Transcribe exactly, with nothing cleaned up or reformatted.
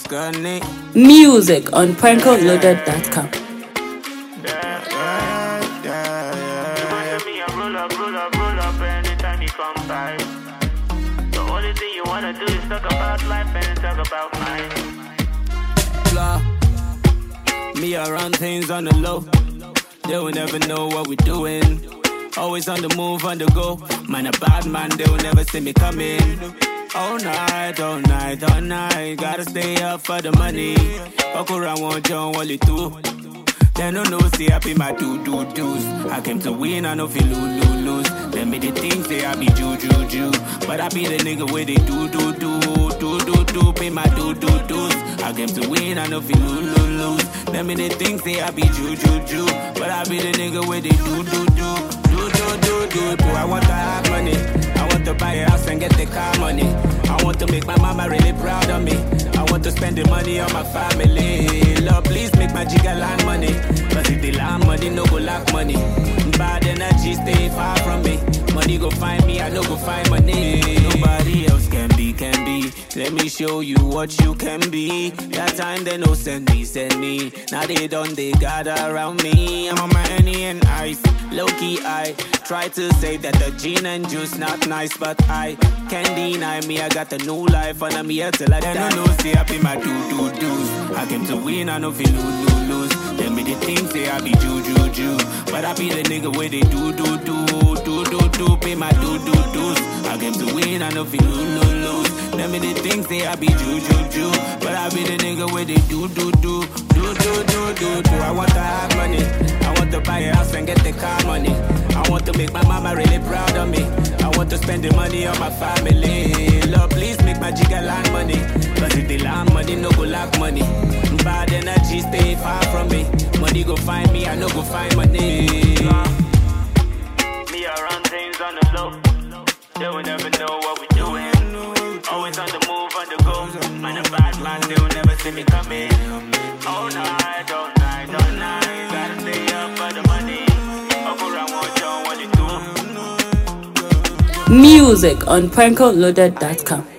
Scanny. Music on prankle loaded dot com. Roll up, roll up, roll up anytime you come by. The only thing you wanna do is talk about life and talk about mine. Blah. Me, I run things on the low. They will never know what we're doing. Always on the move, on the go. Man, a bad man, they will never see me coming. All night, all night, all night. Gotta stay up for the money. Fuck around, one John, what you do? They don't know, say I be my do do do's. I came to win, I know feel lose lose lose. Them be the things say I be ju ju ju, but I be the nigga where they do do do do do do. Pay my do do do's. I came to win, I know feel lose lose lose. Them be the things say I be ju ju ju, but I be the nigga where they do do do do do do do do. I want to have money, I want to buy a house and get the car money. I want to make my mama really proud of me. I want to spend the money on my family. Lord, please make my jigger land money. Cause if they land money, no go lack money. Bad energy, stay far from me. Money go find me, I no go find money. Nobody else can be, can be. Let me show you what you can be. That time they no send me, send me. Now they done, they gather around me. I'm on my Henny and ice. Low-key, I try to say that the gin and juice not nice, but I can't deny me. I got a new life and I'm here till I die. They no know, say I be my do-do-do's. I came to win, I know feel lose-lose-lose. Them be the things say I be ju-ju-ju, but I be the nigga where they do-do-do, do-do-do. Pay my do-do-do's. I came to win, I know feel lose-lose-lose. Them be the things say I be ju-ju-ju, but I be the nigga where they do-do-do, do-do-do-do-do. I want to have money, I want to buy a house and get the car money. I want to make my mama really proud of me. I want to spend the money on my family. Lord, please make my jigger land money. Cause if they land money, no go lack money. Bad energy, stay far from me. Money go find me, I no go find money. Me, I run things on the low. They will never know what we doing. Always on the move, on the go. Man, a bad man, they will never see me coming. All night, all night, all night. Gotta stay up for the money. Up around one John, what you do? Music on prankle loaded dot com.